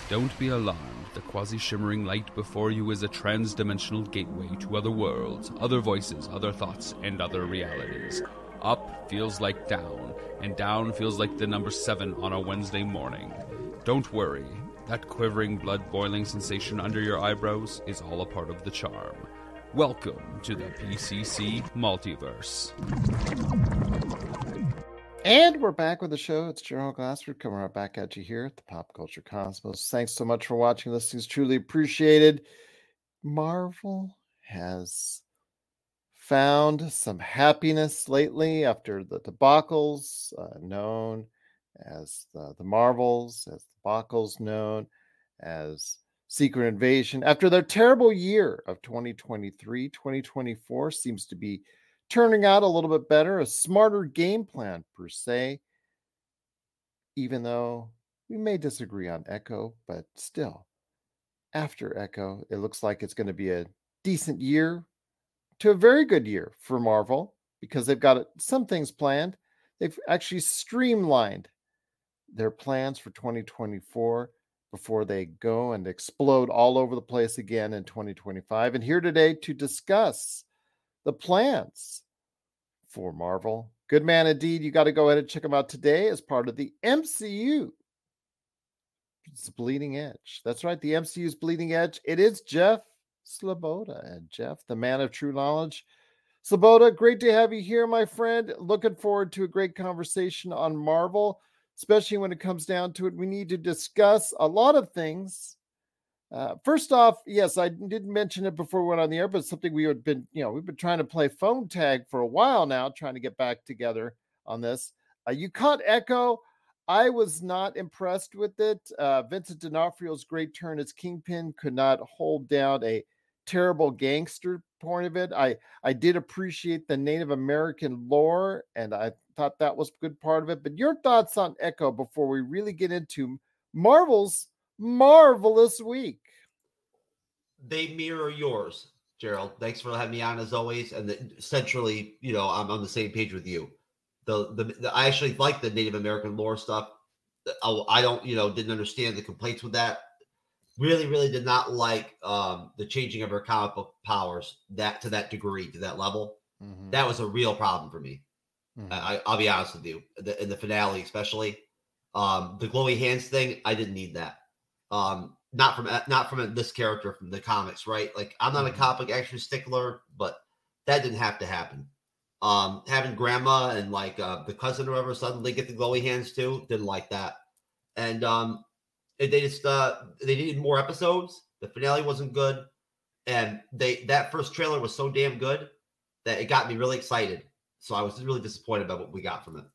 Don't be alarmed. The quasi-shimmering light before you is a trans-dimensional gateway to other worlds, other voices, other thoughts, and other realities. Up feels like down, and down feels like the number 7 on a Wednesday morning. Don't worry. That quivering, blood-boiling sensation under your eyebrows is all a part of the charm. Welcome to the PCC Multiverse. And we're back with the show. It's Gerald Glassford coming right back at you here at the Pop Culture Cosmos. Thanks so much for watching. Listening is truly appreciated. Marvel has found some happiness lately after the debacles known as the Marvels, as debacles known as Secret Invasion. After their terrible year of 2023, 2024 seems to be turning out a little bit better, a smarter game plan per se, even though we may disagree on Echo, but still, after Echo, it looks like it's going to be a decent year to a very good year for Marvel because they've got some things planned. They've actually streamlined their plans for 2024 before they go and explode all over the place again in 2025. And here today to discuss the plans for Marvel. Good man indeed. You got to go ahead and check them out today as part of the MCU. It's Bleeding Edge. That's right. The MCU's Bleeding Edge. It is Jeff Sloboda. And Jeff, the man of true knowledge. Sloboda, great to have you here, my friend. Looking forward to a great conversation on Marvel, especially when it comes down to it. We need to discuss a lot of things. First off, yes, I didn't mention it before we went on the air, but something we've been trying to play phone tag for a while now, trying to get back together on this. You caught Echo. I was not impressed with it. Vincent D'Onofrio's great turn as Kingpin could not hold down a terrible gangster point of it. I did appreciate the Native American lore, and I thought that was a good part of it. But your thoughts on Echo before we really get into Marvel's marvelous week? They mirror yours, Gerald. Thanks for having me on as always. And essentially, I'm on the same page with you. I actually like the Native American lore stuff. I don't, didn't understand the complaints with that. Really, really did not like the changing of her comic book powers to that degree, to that level. Mm-hmm. That was a real problem for me. Mm-hmm. I'll be honest with you. In the finale, especially the glowy hands thing, I didn't need that. Not from this character from the comics, right? Like, I'm not a comic action stickler, but that didn't have to happen. Having grandma and the cousin or whatever suddenly get the glowy hands too, didn't like that. And they just they needed more episodes. The finale wasn't good, and that first trailer was so damn good that it got me really excited. So I was really disappointed about what we got from it.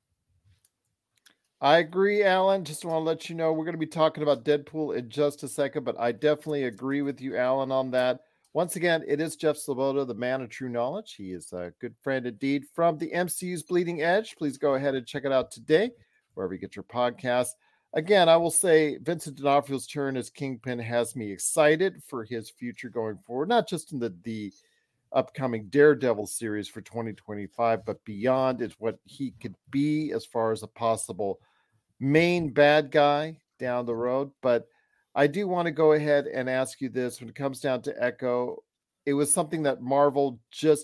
I agree, Alan. Just want to let you know we're going to be talking about Deadpool in just a second, but I definitely agree with you, Alan, on that. Once again, it is Jeff Sloboda, the man of true knowledge. He is a good friend indeed from the MCU's Bleeding Edge. Please go ahead and check it out today, wherever you get your podcasts. Again, I will say Vincent D'Onofrio's turn as Kingpin has me excited for his future going forward, not just in the upcoming Daredevil series for 2025, but beyond is what he could be as far as a possible main bad guy down the road. But I do want to go ahead and ask you this. When it comes down to Echo, it was something that Marvel just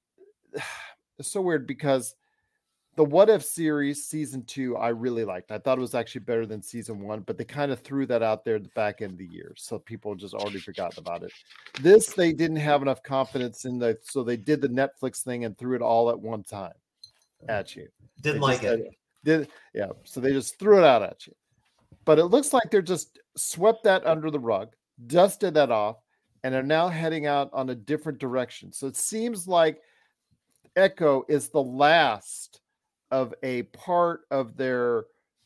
it's so weird because the What If series season 2 I really liked. I thought it was actually better than season 1, but they kind of threw that out there at the back end of the year, so people just already forgotten about it. This they didn't have enough confidence in so they did the Netflix thing and threw it all at one time at you. Didn't like it. So they just threw it out at you. But it looks like they're just swept that under the rug, dusted that off, and are now heading out on a different direction. So it seems like Echo is the last of a part of their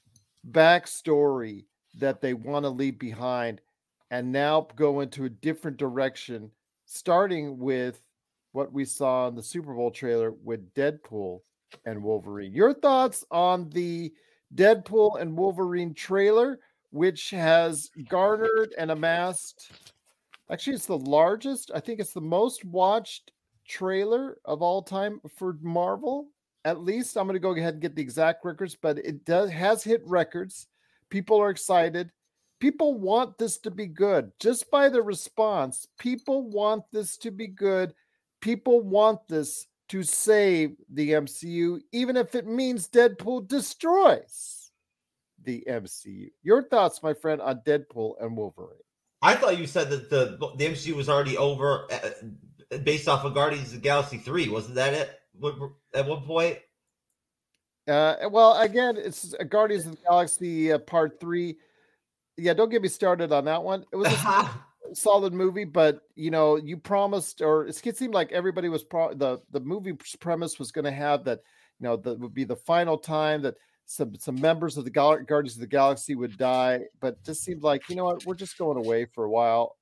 backstory that they want to leave behind and now go into a different direction, starting with what we saw in the Super Bowl trailer with Deadpool and Wolverine. Your thoughts on the Deadpool and Wolverine trailer, which has garnered and amassed, actually it's the largest, I think it's the most watched trailer of all time for Marvel. At least I'm going to go ahead and get the exact records, but it has hit records. People are excited. People want this to be good. Just by the response, people want this to be good. People want this to save the MCU, even if it means Deadpool destroys the MCU. Your thoughts, my friend, on Deadpool and Wolverine? I thought you said that the MCU was already over based off of Guardians of the Galaxy 3. Wasn't that it at one point? Well, again, it's Guardians of the Galaxy Part 3. Yeah, don't get me started on that one. It was a solid movie, but you promised, or it seemed like everybody was the movie premise was going to have that, that would be the final time that some members of the Guardians of the Galaxy would die, but just seemed like, what, we're just going away for a while.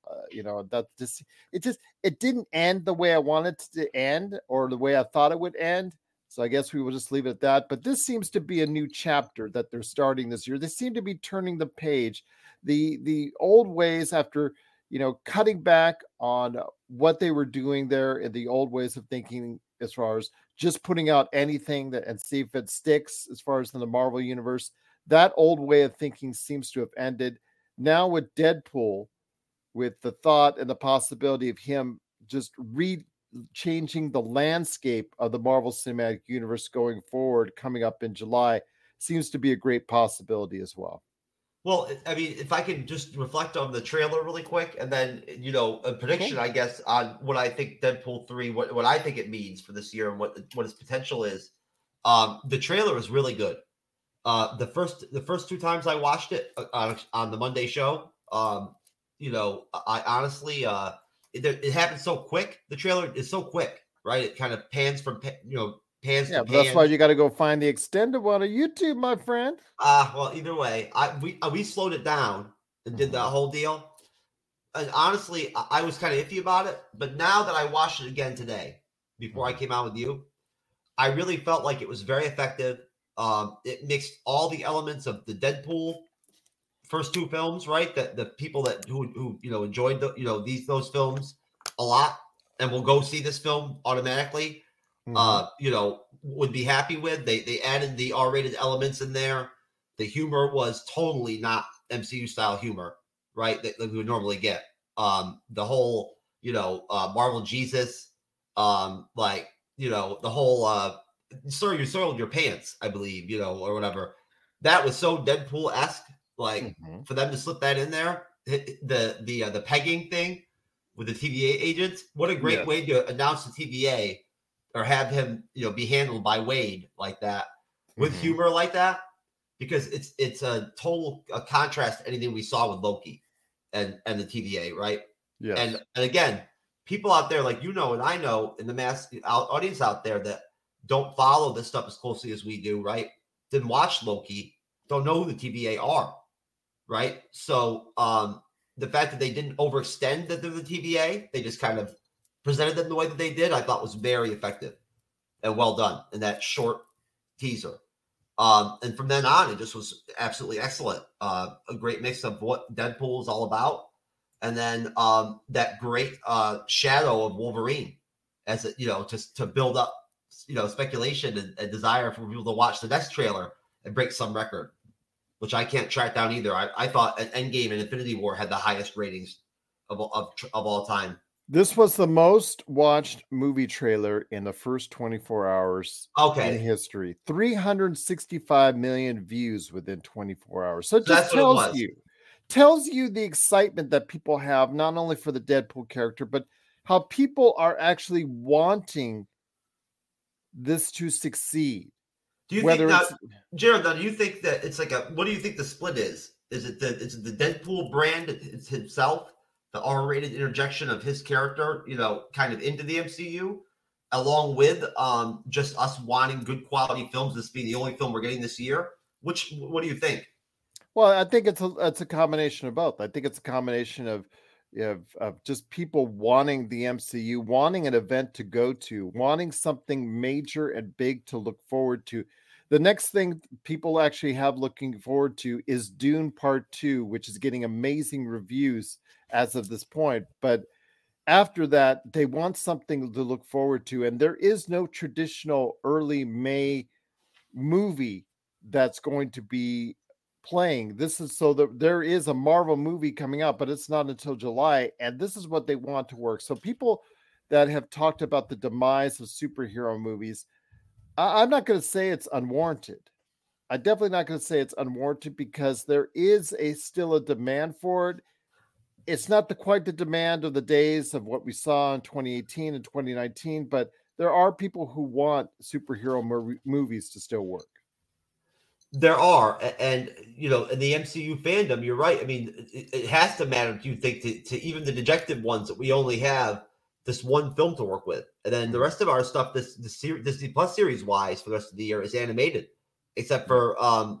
It didn't end the way I wanted it to end, or the way I thought it would end. So I guess we will just leave it at that. But this seems to be a new chapter that they're starting this year. They seem to be turning the page. The old ways, after cutting back on what they were doing there, and the old ways of thinking, as far as just putting out anything and see if it sticks, as far as in the Marvel universe, that old way of thinking seems to have ended. Now with Deadpool, with the thought and the possibility of him just changing the landscape of the Marvel Cinematic Universe going forward, coming up in July, seems to be a great possibility as well. Well, I mean, if I can just reflect on the trailer really quick, and then a prediction, I guess, on what I think Deadpool 3, what I think it means for this year, and what its potential is. The trailer is really good. The first two times I watched it on the Monday show, I honestly, it happened so quick. The trailer is so quick, right? It kind of pans from pans to pans. That's why you got to go find the extended one on YouTube, my friend. Well, either way, we slowed it down and did that whole deal. And honestly, I was kind of iffy about it, but now that I watched it again today, before I came out with you, I really felt like it was very effective. It mixed all the elements of the Deadpool first two films, right? That the people who enjoyed those films a lot and will go see this film automatically, would be happy with. They added the R-rated elements in there. The humor was totally not MCU style humor, right? That we would normally get. The whole Marvel Jesus, the whole sir, you soiled your pants, I believe, or whatever. That was so Deadpool-esque. Like for them to slip that in there, the pegging thing with the TVA agents. What a great way to announce the TVA, or have him, be handled by Wade like that, with humor like that, because it's a total contrast to anything we saw with Loki and the TVA, right? Yeah. And again, people out there like and I know, in the mass audience out there that don't follow this stuff as closely as we do, right? Didn't watch Loki, don't know who the TVA are, right? So the fact that they didn't overextend that they're the TVA, they just kind of presented them the way that they did, I thought was very effective and well done in that short teaser. And from then on, it just was absolutely excellent. A great mix of what Deadpool is all about, and then that great shadow of Wolverine, as it just to build up speculation and desire for people to watch the next trailer and break some record, which I can't track down either. I thought Endgame and Infinity War had the highest ratings of all time. This was the most watched movie trailer in the first 24 hours in history. 365 million views within 24 hours. So it just tells you the excitement that people have, not only for the Deadpool character, but how people are actually wanting this to succeed. Do you think that, Jared, do you think that it's like what do you think the split is? Is it the Deadpool brand himself, the R-rated interjection of his character, kind of into the MCU, along with just us wanting good quality films, this being the only film we're getting this year? What do you think? Well, I think it's a combination of both. I think it's a combination of just people wanting the MCU, wanting an event to go to, wanting something major and big to look forward to. The next thing people actually have looking forward to is Dune Part 2, which is getting amazing reviews as of this point. But after that, they want something to look forward to. And there is no traditional early May movie that's going to be playing. This is so that there is a Marvel movie coming out, but it's not until July, and this is what they want to work. So people that have talked about the demise of superhero movies, I'm not going to say it's unwarranted. I'm definitely not going to say it's unwarranted because there is still a demand for it. It's not quite the demand of the days of what we saw in 2018 and 2019, but there are people who want superhero movies to still work. There are, and in the MCU fandom, you're right. I mean, it has to matter, do you think, to even the dejected ones that we only have this one film to work with, and then the rest of our stuff, this Disney Plus series wise for the rest of the year is animated, except for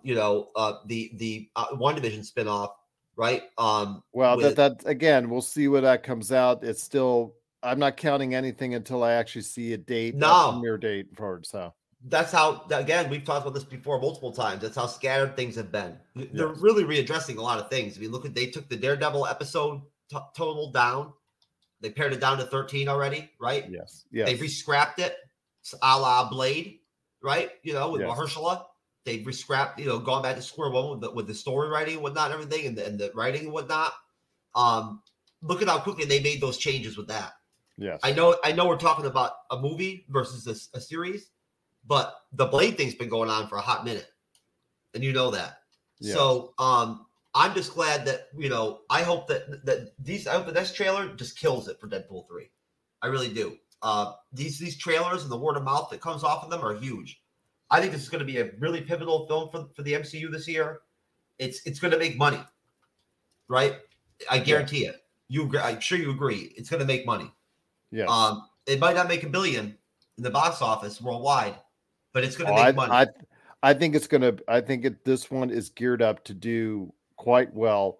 the WandaVision spinoff, right? Well, that again, we'll see when that comes out. It's still, I'm not counting anything until I actually see a premiere date for it. So. That's how, again, we've talked about this before multiple times. That's how scattered things have been. They're really readdressing a lot of things. If you look they took the Daredevil episode total down. They pared it down to 13 already, right? Yes. They've re-scrapped it, a la Blade, right? With Mahershala. They've re-scrapped, gone back to square one with the story writing and whatnot, and everything, and the writing and whatnot. Look at how quickly they made those changes with that. Yes. I know we're talking about a movie versus a series, but the Blade thing's been going on for a hot minute, and you know that. Yeah. So I'm just glad that I hope that I hope the next trailer just kills it for Deadpool 3. I really do. These trailers and the word of mouth that comes off of them are huge. I think this is going to be a really pivotal film for the MCU this year. It's going to make money, right? I guarantee it. I'm sure you agree. It's going to make money. Yeah. It might not make $1 billion in the box office worldwide, but it's going to make money. I think it's going to. I think this one is geared up to do quite well.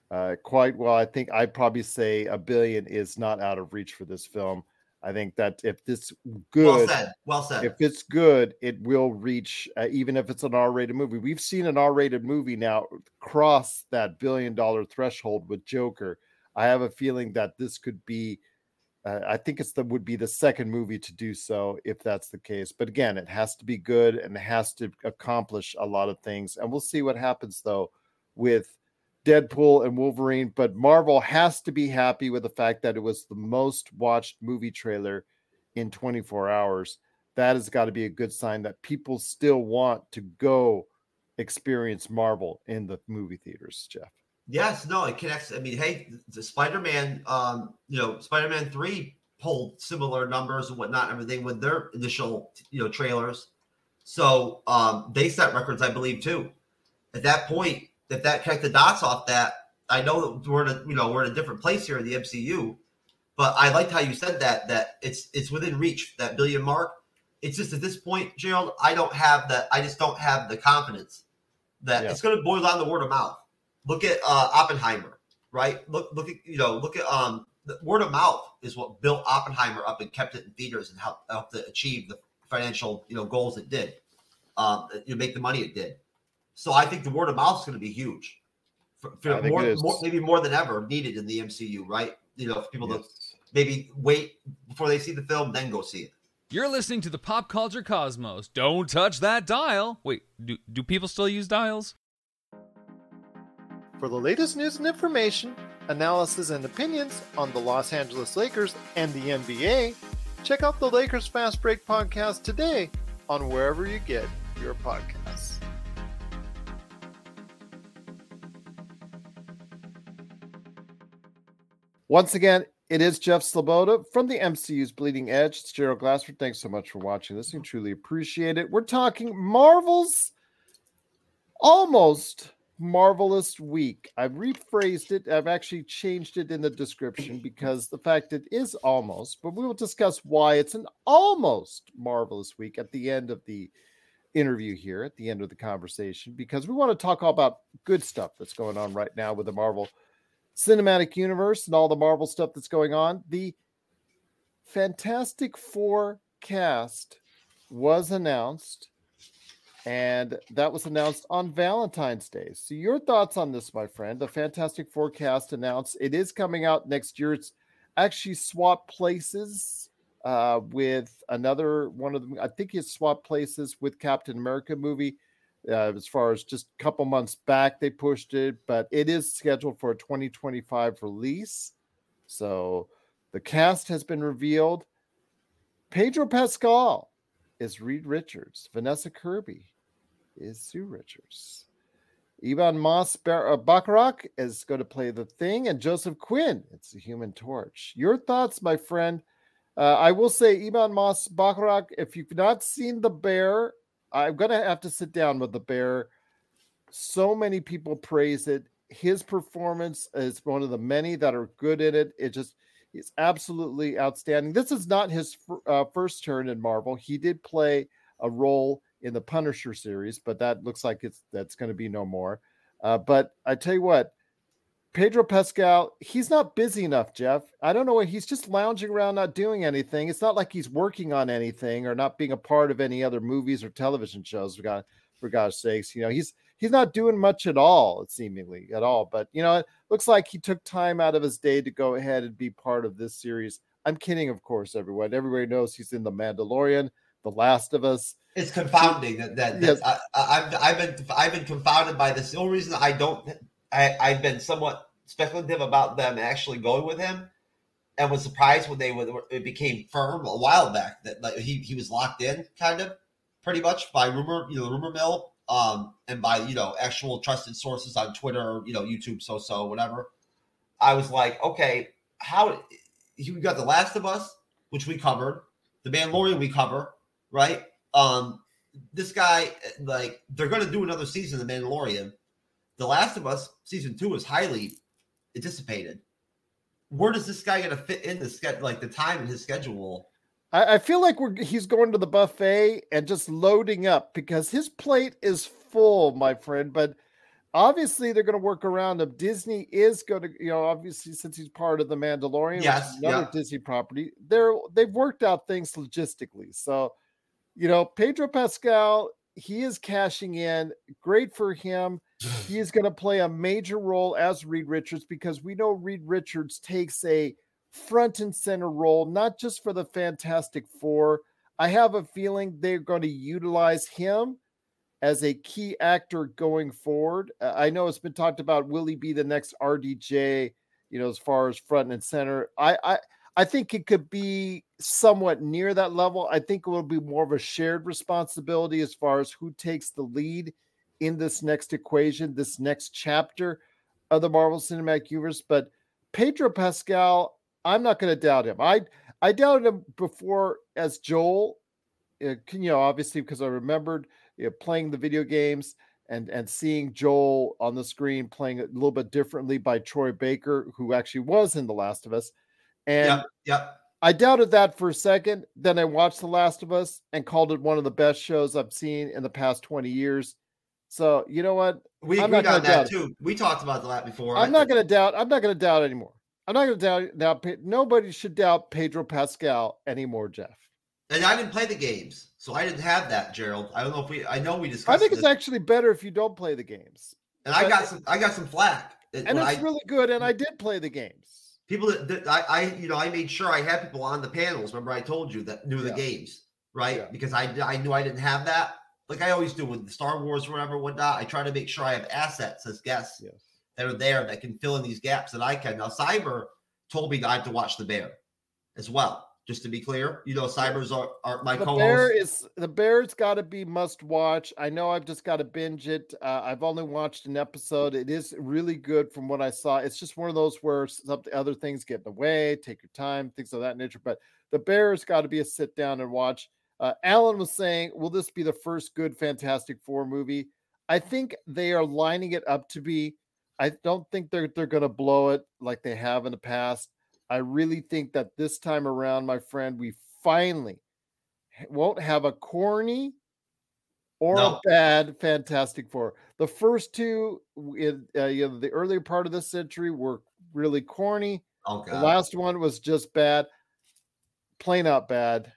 I think I'd probably say $1 billion is not out of reach for this film. I think that if this good, well said. If it's good, it will reach, even if it's an R-rated movie. We've seen an R-rated movie now cross that $1 billion threshold with Joker. I have a feeling that this could be. I think would be the second movie to do so if that's the case. But again, it has to be good and it has to accomplish a lot of things. And we'll see what happens though with Deadpool and Wolverine. But Marvel has to be happy with the fact that it was the most watched movie trailer in 24 hours. That has got to be a good sign that people still want to go experience Marvel in the movie theaters, Jeff. Yes, no, it connects. I mean, hey, the Spider-Man, Spider-Man 3 pulled similar numbers and whatnot, and everything with their initial, trailers. So they set records, I believe, too. At that point, if that connect the dots off that, I know that we're in a different place here in the MCU, but I liked how you said that it's within reach, that $1 billion mark. It's just at this point, Gerald, I just don't have the confidence that it's going to boil down to word of mouth. Look at Oppenheimer, right? Look at the word of mouth is what built Oppenheimer up and kept it in theaters and helped to achieve the financial goals it did. Make the money it did. So I think the word of mouth is going to be huge, maybe more than ever needed in the MCU, right? For people to maybe wait before they see the film, then go see it. You're listening to the Pop Culture Cosmos. Don't touch that dial. Wait, do people still use dials? For the latest news and information, analysis and opinions on the Los Angeles Lakers and the NBA, check out the Lakers Fast Break podcast today on wherever you get your podcasts. Once again, it is Jeff Sloboda from the MCU's Bleeding Edge. It's Gerald Glassford. Thanks so much for watching this. We truly appreciate it. We're talking Marvel's almost marvelous week. I've rephrased it. I've actually changed it in the description because the fact it is almost, but we will discuss why it's an almost marvelous week at the end of the interview here, at the end of the conversation, because we want to talk all about good stuff that's going on right now with the Marvel Cinematic Universe and all the Marvel stuff that's going on. The Fantastic Four cast was announced, and that was announced on Valentine's Day. So your thoughts on this, my friend? The Fantastic Four cast announced. It is coming out next year. It's actually swapped places with another one of them. I think it's swapped places with Captain America movie. As far as just a couple months back, they pushed it, but it is scheduled for a 2025 release. So the cast has been revealed. Pedro Pascal is Reed Richards. Vanessa Kirby is Sue Richards. Ivan Mas Bacharach is going to play the Thing, and Joseph Quinn, it's the Human Torch. Your thoughts, my friend? I will say, Ivan Mas Bacharach, if you've not seen The Bear, I'm going to have to sit down with The Bear. So many people praise it. His performance is one of the many that are good in it. It's absolutely outstanding. This is not his first turn in Marvel. He did play a role in the Punisher series, but that looks like that's going to be no more. But I tell you what, Pedro Pascal, he's not busy enough, Jeff. I don't know. He's just lounging around, not doing anything. It's not like he's working on anything or not being a part of any other movies or television shows. For God's sakes, he's not doing much at all, seemingly at all. But, it looks like he took time out of his day to go ahead and be part of this series. I'm kidding, of course, everyone. Everybody knows he's in The Mandalorian, The Last of Us. It's confounding that yes. I've been confounded by this. The only reason I've been somewhat speculative about them actually going with him, and was surprised when it became firm a while back that like he was locked in, kind of pretty much by rumor, the rumor mill, and by actual trusted sources on Twitter, YouTube, so whatever. I was like, okay, we got The Last of Us, which we covered, The Mandalorian we cover, right? This guy, like, they're going to do another season of The Mandalorian. The Last of Us season 2 is highly anticipated. Where does this guy going to fit in the time in his schedule? I feel like he's going to the buffet and just loading up because his plate is full, my friend. But obviously, they're going to work around him. Disney is going to, obviously, since he's part of The Mandalorian, yes, which is another Disney property, they've worked out things logistically. So, Pedro Pascal, he is cashing in. Great for him. He is going to play a major role as Reed Richards because we know Reed Richards takes a front and center role, not just for the Fantastic Four. I have a feeling they're going to utilize him as a key actor going forward. I know it's been talked about, will he be the next RDJ, as far as front and center? I think it could be somewhat near that level. I think it will be more of a shared responsibility as far as who takes the lead in this next equation, this next chapter of the Marvel Cinematic Universe. But Pedro Pascal, I'm not going to doubt him. I doubted him before as Joel, obviously because I remembered playing the video games and seeing Joel on the screen playing a little bit differently by Troy Baker, who actually was in The Last of Us. And yep. I doubted that for a second. Then I watched The Last of Us and called it one of the best shows I've seen in the past 20 years. So you know what? We agreed on that too. We talked about that before. I'm not going to doubt anymore. I'm not going to doubt. Nobody should doubt Pedro Pascal anymore, Jeff. And I didn't play the games, so I didn't have that, Gerald. I don't know if I know we discussed. I think it's actually better if you don't play the games. And I got some flack. And it's really good. And I did play the games. People that I made sure I had people on the panels. Remember, I told you that knew the games, right? Yeah. Because I knew I didn't have that. Like I always do with Star Wars or whatnot. I try to make sure I have assets as guests that are there that can fill in these gaps that I can. Now, Cyber told me that I have to watch The Bear as well. Just to be clear, Cybers are my co-hosts. The Bear's got to be must watch. I know I've just got to binge it. I've only watched an episode. It is really good from what I saw. It's just one of those where some other things get in the way. Take your time, things of that nature. But The Bear's got to be a sit down and watch. Alan was saying, will this be the first good Fantastic Four movie? I think they are lining it up to be. I don't think they're going to blow it like they have in the past. I really think that this time around, my friend, we finally won't have a corny or a bad Fantastic Four. The first two, in the earlier part of this century, were really corny. Oh, the last one was just bad, plain out bad.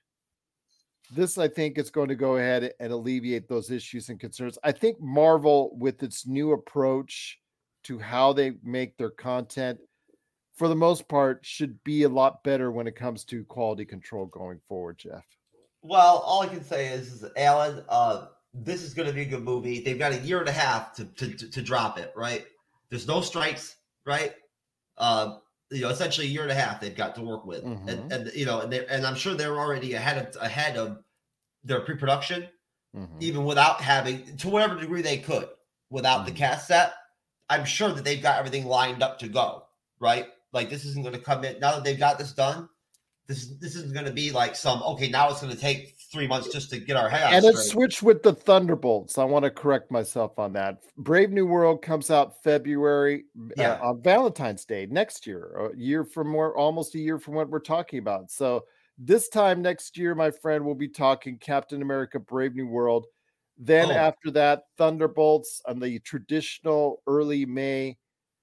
This, I think, is going to go ahead and alleviate those issues and concerns. I think Marvel, with its new approach to how they make their content, for the most part, should be a lot better when it comes to quality control going forward, Jeff. Well, all I can say is Alan, this is going to be a good movie. They've got a year and a half to drop it, right? There's no strikes, right? Essentially a year and a half they've got to work with, and I'm sure they're already ahead of their pre-production, even without having, to whatever degree they could, without the cast set. I'm sure that they've got everything lined up to go, right? Like, this isn't going to come in now that they've got this done. This isn't going to be like now it's going to take 3 months just to get our head out. And it switched with the Thunderbolts. I want to correct myself on that. Brave New World comes out February on Valentine's Day next year, almost a year from what we're talking about. So this time next year, my friend, we'll be talking Captain America: Brave New World. Then after that, Thunderbolts on the traditional early May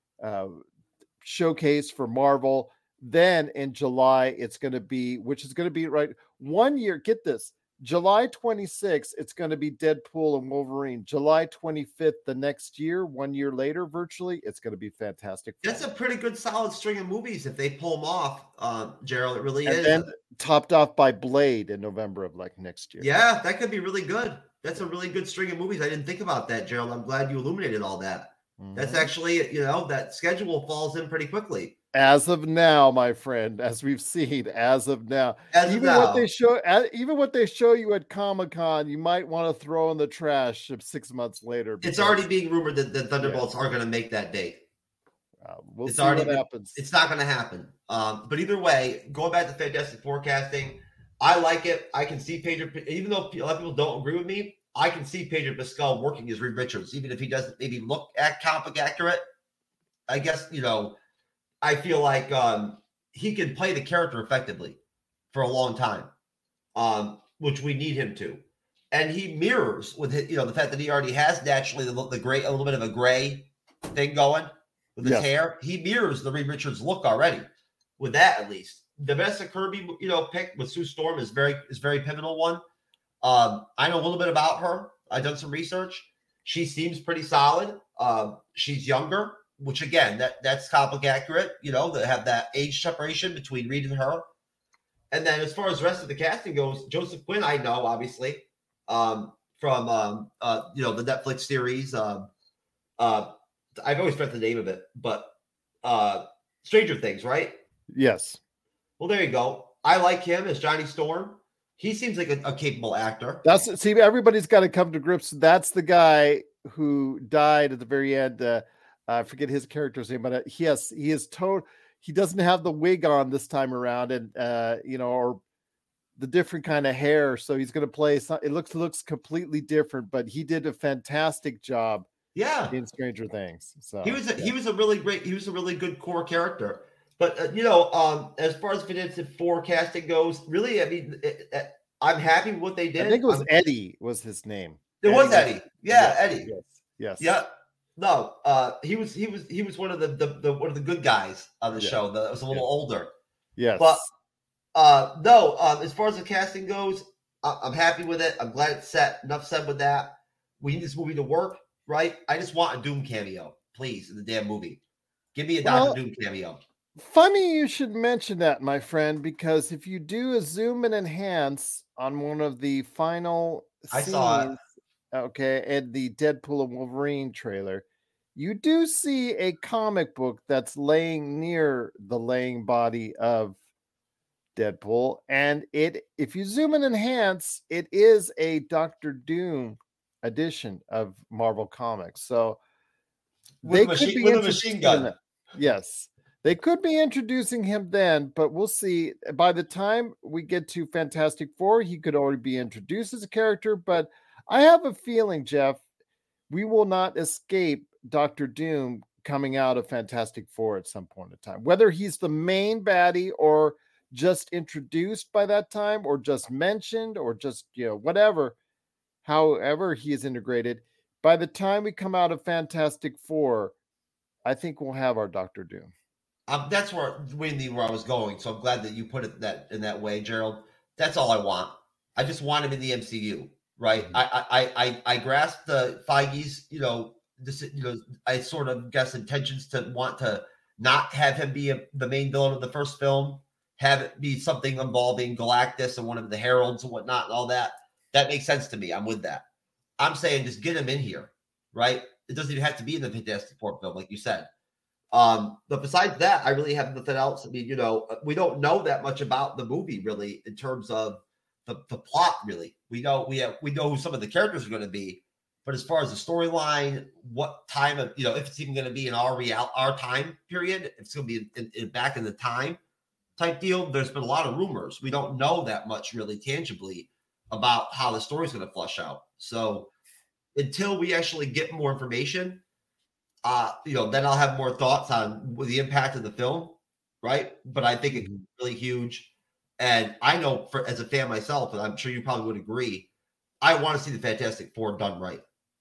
showcase for Marvel. Then in July, it's going to be, which is going to be right 1 year. Get this, July 26th, it's going to be Deadpool and Wolverine. July 25th, the next year, 1 year later, virtually, it's going to be fantastic. That's a pretty good solid string of movies if they pull them off, Gerald. It really is. And topped off by Blade in November of next year. Yeah, that could be really good. That's a really good string of movies. I didn't think about that, Gerald. I'm glad you illuminated all that. That's actually, that schedule falls in pretty quickly. As of now, my friend, as we've seen, as of now, what they show you at Comic-Con, you might want to throw in the trash 6 months later. It's already being rumored that the Thunderbolts are going to make that date. We'll see what happens. It's not going to happen. But either way, going back to Fantastic Forecasting, I like it. I can see Pedro, even though a lot of people don't agree with me, I can see Pedro Pascal working as Reed Richards, even if he doesn't maybe look comic accurate. I guess, I feel like he can play the character effectively for a long time, which we need him to. And he mirrors with the fact that he already has naturally the gray, a little bit of a gray thing going with his hair. He mirrors the Reed Richards look already with that, at least. The Vanessa Kirby, pick with Sue Storm is very pivotal one. I know a little bit about her. I've done some research. She seems pretty solid. She's younger, which again, that's comic accurate, they have that age separation between Reed and her. And then as far as the rest of the casting goes, Joseph Quinn, I know, obviously, from the Netflix series. I've always forgot the name of it, but Stranger Things, right? Yes. Well, there you go. I like him as Johnny Storm. He seems like a capable actor. Everybody's got to come to grips. That's the guy who died at the very end. I forget his character's name, but he doesn't have the wig on this time around, and or the different kind of hair. So he's going to play. It looks completely different, but he did a fantastic job. Yeah, in Stranger Things. So he was a really good core character. But as far as Fantastic Forecasting goes, really, I mean, I'm happy with what they did. I think it was Eddie was his name. It was Eddie. Yeah, Eddie. Yes. Yeah. No, he was one of the good guys on the show that was a little older. Yes. But as far as the casting goes, I'm happy with it. I'm glad it's set. Enough said with that. We need this movie to work, right? I just want a Doom cameo, please, in the damn movie. Give me a Dr. Doom cameo. Funny you should mention that, my friend, because if you do a zoom and enhance on one of the final scenes, saw it. Okay, and the Deadpool and Wolverine trailer, you do see a comic book that's laying near the laying body of Deadpool, and if you zoom and enhance, it is a Dr. Doom edition of Marvel Comics. So with a machine gun. Yes. They could be introducing him then, but we'll see. By the time we get to Fantastic Four, he could already be introduced as a character. But I have a feeling, Jeff, we will not escape Dr. Doom coming out of Fantastic Four at some point in time. Whether he's the main baddie or just introduced by that time or just mentioned or just, whatever, however he is integrated, by the time we come out of Fantastic Four, I think we'll have our Dr. Doom. That's where I was going. So I'm glad that you put it in that way, Gerald. That's all I want. I just want him in the MCU, right? Mm-hmm. I grasp the Feige's, I sort of guess intentions to want to not have him be the main villain of the first film, have it be something involving Galactus and one of the Heralds and whatnot and all that. That makes sense to me. I'm with that. I'm saying just get him in here, right? It doesn't even have to be in the Fantastic Four film, like you said. But besides that, I really have nothing else. I mean, we don't know that much about the movie really in terms of the plot. Really, we know who some of the characters are going to be, but as far as the storyline, what time of if it's even going to be in our time period, if it's going to be in back in the time type deal. There's been a lot of rumors. We don't know that much really tangibly about how the story's going to flush out. So until we actually get more information, then I'll have more thoughts on the impact of the film, right? But I think it's really huge. And I know as a fan myself, and I'm sure you probably would agree, I want to see the Fantastic Four done right.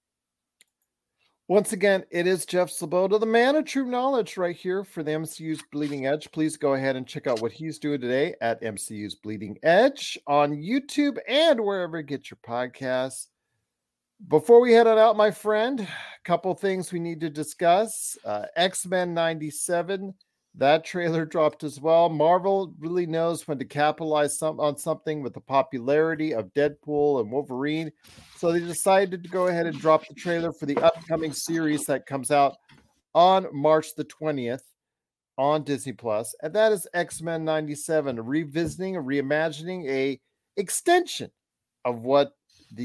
Once again, it is Jeff Sloboda, the man of true knowledge, right here for the MCU's Bleeding Edge. Please go ahead and check out what he's doing today at MCU's Bleeding Edge on YouTube and wherever you get your podcasts. Before we head on out, my friend, a couple things we need to discuss. X-Men 97, that trailer dropped as well. Marvel really knows when to capitalize on something with the popularity of Deadpool and Wolverine. So they decided to go ahead and drop the trailer for the upcoming series that comes out on March the 20th on Disney+. And that is X-Men 97, revisiting, reimagining, a extension of what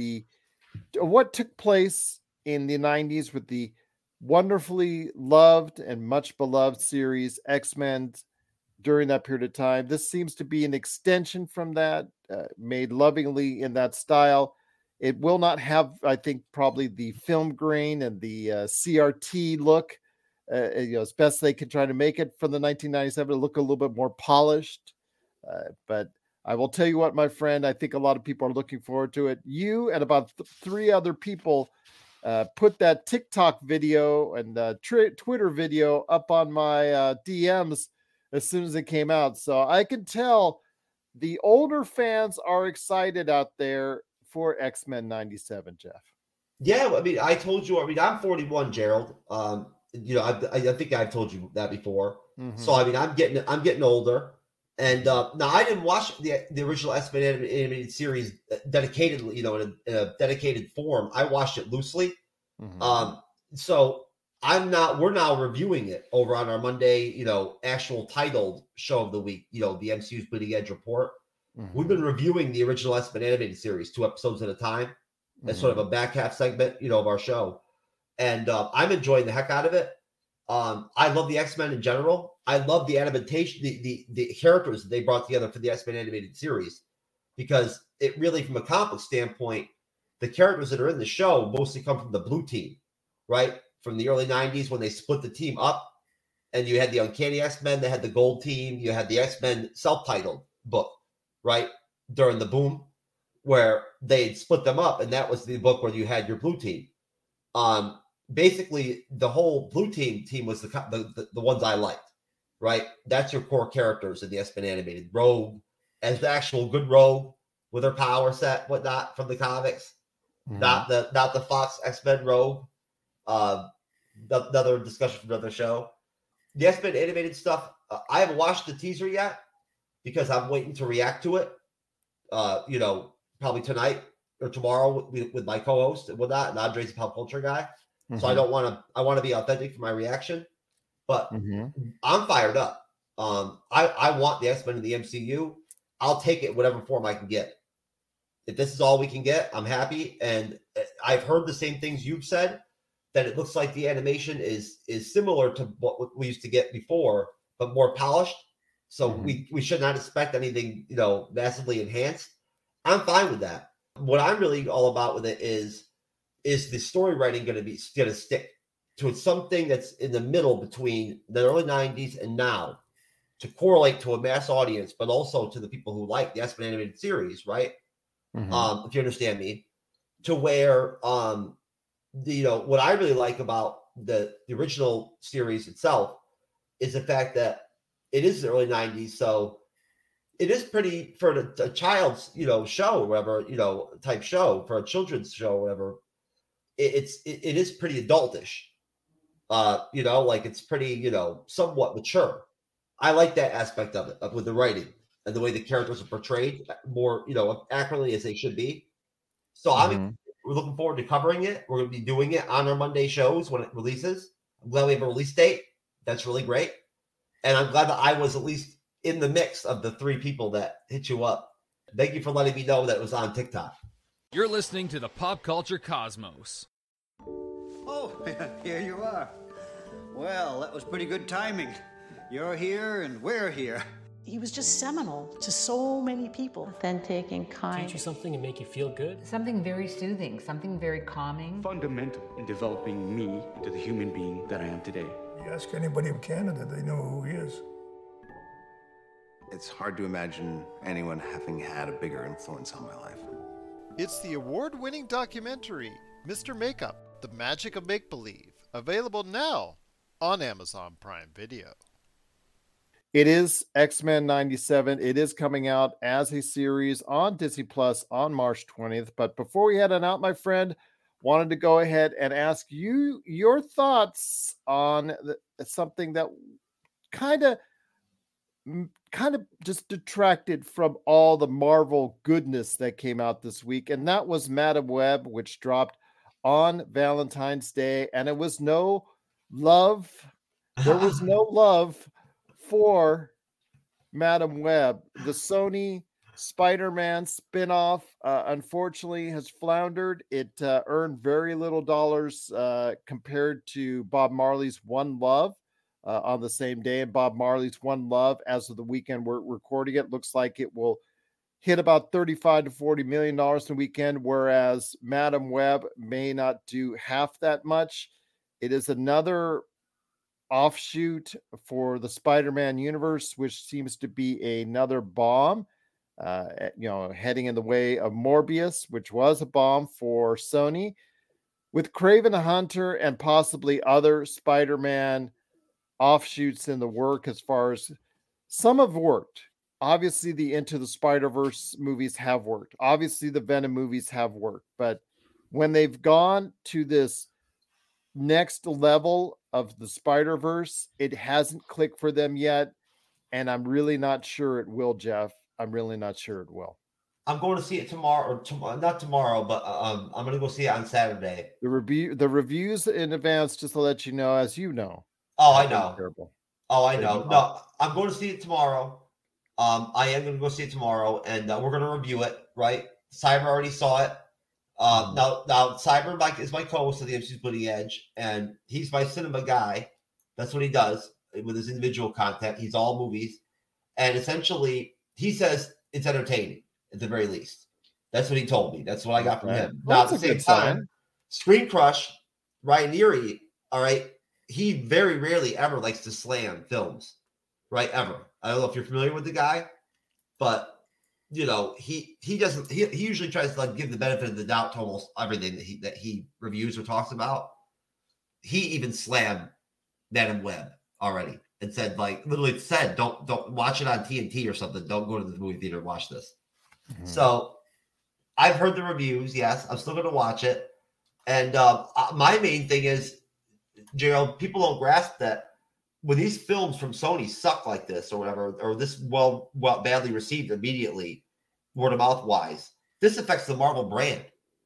took place in the 90s with the wonderfully loved and much beloved series X-Men during that period of time. This seems to be an extension from that, made lovingly in that style. It will not have, I think, probably the film grain and the CRT look, as best they can try to make it from the 1997 to look a little bit more polished. But I will tell you what, my friend, I think a lot of people are looking forward to it. You and about 3 other people put that TikTok video and Twitter video up on my DMs as soon as it came out. So I can tell the older fans are excited out there for X-Men 97, Jeff. Yeah, I mean, I told you, I'm 41, Gerald. I think I've told you that before. Mm-hmm. So, I mean, I'm getting older. And now I didn't watch the original X-Men animated series dedicatedly, in a dedicated form. I watched it loosely. Mm-hmm. So we're now reviewing it over on our Monday, actual titled show of the week, the MCU's Bleeding Edge report. Mm-hmm. We've been reviewing the original X-Men animated series 2 episodes at a time. As sort of a back half segment, of our show. And I'm enjoying the heck out of it. I love the X-Men in general. I love the animation, the characters that they brought together for the X-Men animated series, because it really, from a comic standpoint, the characters that are in the show mostly come from the Blue Team, right? From the early 90s when they split the team up, and you had the Uncanny X-Men, they had the Gold Team, you had the X-Men self-titled book, right? During the boom, where they split them up, and that was the book where you had your Blue Team. Basically, the whole Blue Team was the ones I liked, right? That's your core characters in the X-Men animated. Rogue, as the actual good Rogue with her power set, whatnot from the comics, not the Fox X-Men Rogue. Another discussion from another show. The X-Men animated stuff. I haven't watched the teaser yet because I'm waiting to react to it. Probably tonight or tomorrow with my co-host and whatnot. And Andre's a pop culture guy. Mm-hmm. So I want to be authentic for my reaction, but I'm fired up. I want the X-Men in the MCU. I'll take it whatever form I can get. If this is all we can get, I'm happy. And I've heard the same things you've said, that it looks like the animation is similar to what we used to get before, but more polished. So we should not expect anything, massively enhanced. I'm fine with that. What I'm really all about with it is the story writing going to stick to something that's in the middle between the early 90s and now, to correlate to a mass audience, but also to the people who like the X-Men animated series, right? If you understand me, to where what I really like about the original series itself is the fact that it is the early 90s, so it is pretty, for a child's show or whatever, type show, for a children's show or whatever. It is pretty adultish, like it's pretty, somewhat mature. I like that aspect of it, with the writing and the way the characters are portrayed more, accurately as they should be. So I'm We're looking forward to covering it. We're going to be doing it on our Monday shows when it releases. I'm glad we have a release date. That's really great. And I'm glad that I was at least in the mix of the 3 people that hit you up. Thank you for letting me know that it was on TikTok. You're listening to the Pop Culture Cosmos. Oh, here you are. Well, that was pretty good timing. You're here and we're here. He was just seminal to so many people. Authentic and kind. Teach you something and make you feel good. Something very soothing, something very calming. Fundamental in developing me into the human being that I am today. You ask anybody in Canada, they know who he is. It's hard to imagine anyone having had a bigger influence on my life. It's the award-winning documentary, Mr. Makeup, The Magic of Make-Believe, available now on Amazon Prime Video. It is X-Men 97. It is coming out as a series on Disney Plus on March 20th. But before we head on out, my friend, wanted to go ahead and ask you your thoughts on something that kind of just detracted from all the Marvel goodness that came out this week. And that was Madam Web, which dropped on Valentine's Day. And it was no love. There was no love for Madam Web. The Sony Spider-Man spinoff, unfortunately, has floundered. It earned very little dollars compared to Bob Marley's One Love on the same day. And Bob Marley's One Love, as of the weekend we're recording it, looks like it will hit about $35 to $40 million in the weekend, whereas Madam Web may not do half that much. It is another offshoot for the Spider-Man universe, which seems to be another bomb, heading in the way of Morbius, which was a bomb for Sony, with Kraven the Hunter and possibly other Spider-Man offshoots in the work. As far as some have worked, obviously the Into the Spider-Verse movies have worked. Obviously the Venom movies have worked, but when they've gone to this next level of the Spider-Verse, it hasn't clicked for them yet, and I'm really not sure it will, Jeff. I'm really not sure it will. I'm going to see it tomorrow, or not tomorrow, but I'm going to go see it on Saturday. The reviews in advance, just to let you know, as you know. Oh, I know. Terrible. Oh, I know. No, I'm going to see it tomorrow. I am going to go see it tomorrow, and we're going to review it. Right? Cyber already saw it. Now Cyber Mike is my co-host of the MC's Bleeding Edge, and he's my cinema guy. That's what he does with his individual content. He's all movies, and essentially he says it's entertaining at the very least. That's what he told me. That's what I got from him. Well, now at the same time, Screen Crush, Ryan Neary, all right, he very rarely ever likes to slam films, right? Ever. I don't know if you're familiar with the guy, but he doesn't. He usually tries to give the benefit of the doubt to almost everything that he reviews or talks about. He even slammed Madam Web already and said, literally said, don't watch it on TNT or something. Don't go to the movie theater and watch this. Mm-hmm. So I've heard the reviews. Yes, I'm still going to watch it. And my main thing is, Gerald, people don't grasp that when these films from Sony suck like this or whatever, or this well badly received immediately, word of mouth wise, this affects the Marvel brand,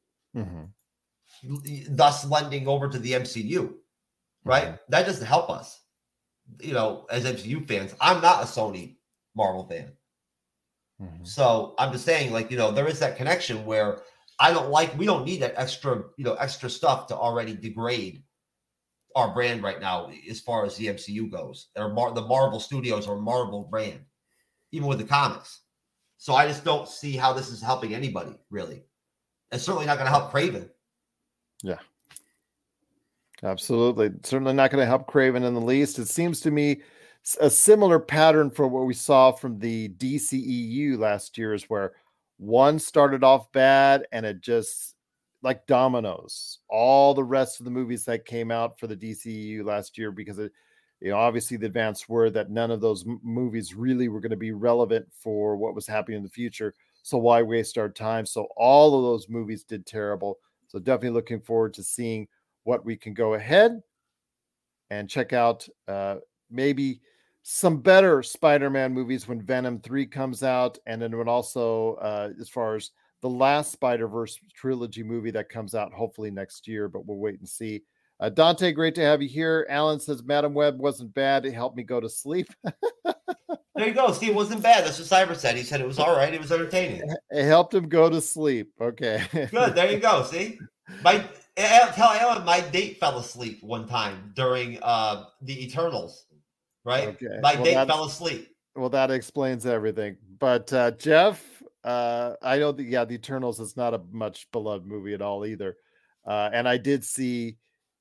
thus lending over to the MCU, right? Mm-hmm. That doesn't help us, as MCU fans. I'm not a Sony Marvel fan. Mm-hmm. So I'm just saying, there is that connection where we don't need that extra stuff to already degrade our brand right now as far as the MCU goes, or the Marvel Studios or Marvel brand, even with the comics. So I just don't see how this is helping anybody, really. It's certainly not going to help Kraven. Yeah, absolutely. Certainly not going to help Kraven in the least. It seems to me a similar pattern for what we saw from the DCEU last year, is where one started off bad and it just, like dominoes, all the rest of the movies that came out for the DCEU last year, because obviously the advance word that none of those movies really were going to be relevant for what was happening in the future. So why waste our time? So all of those movies did terrible. So definitely looking forward to seeing what we can go ahead and check out. Maybe some better Spider-Man movies when Venom 3 comes out, and then when also as far as the last Spider-Verse trilogy movie that comes out hopefully next year, but we'll wait and see. Dante, great to have you here. Alan says Madam Web wasn't bad. It helped me go to sleep. There you go. See, it wasn't bad. That's what Cyber said. He said it was all right. It was entertaining. It helped him go to sleep. Okay. Good. There you go. See? Tell Alan my date fell asleep one time during the Eternals, right? Okay. My date fell asleep. Well, that explains everything. But Jeff, I know the Eternals is not a much beloved movie at all either. And I did see